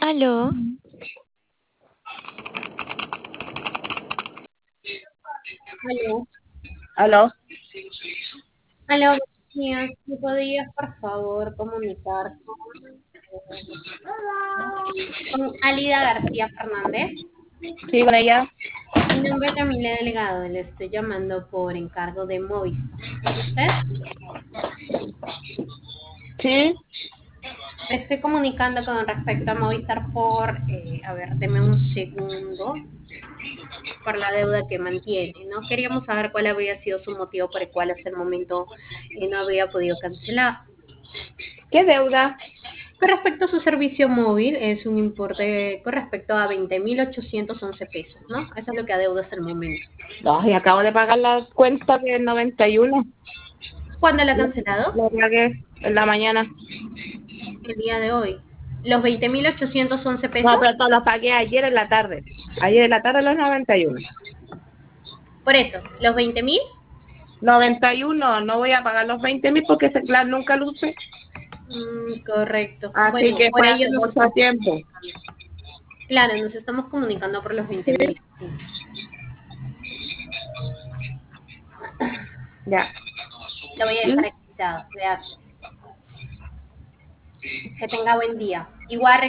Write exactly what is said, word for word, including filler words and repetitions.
Aló, Aló, Aló. aló, buenos días. ¿Me podrías, por favor, comunicar con Alida García Fernández? Sí, con ella. Mi nombre es Camila Delgado, le estoy llamando por encargo de Movistar. ¿Es usted? Sí. Me estoy comunicando con respecto a Movistar por, eh, a ver, deme un segundo, por la deuda que mantiene, ¿no? Queríamos saber cuál habría sido su motivo por el cual hasta el momento eh, no había podido cancelar. ¿Qué deuda? Con respecto a su servicio móvil, es un importe con respecto a veinte mil ochocientos once pesos, ¿no? Eso es lo que adeuda hasta el momento. Ay, acabo de pagar la cuenta del noventa y uno. ¿Cuándo la ha La cancelado? la pagué en la mañana. El día de hoy. ¿Los veinte mil ochocientos once No, pesos? pero todo lo pagué ayer en la tarde. Ayer en la tarde los noventa y uno. Por eso, ¿los veinte mil? noventa y uno, no voy a pagar los veinte mil porque ese plan nunca lo usé. Mm, correcto. Así Bueno, que por fue ello hace nos mucho estamos tiempo. comunicando. Claro, nos estamos comunicando por los veinte Sí. mil. Ya. Lo voy a dejar ¿Mm? explicado. Gracias. Que tenga buen día. Igual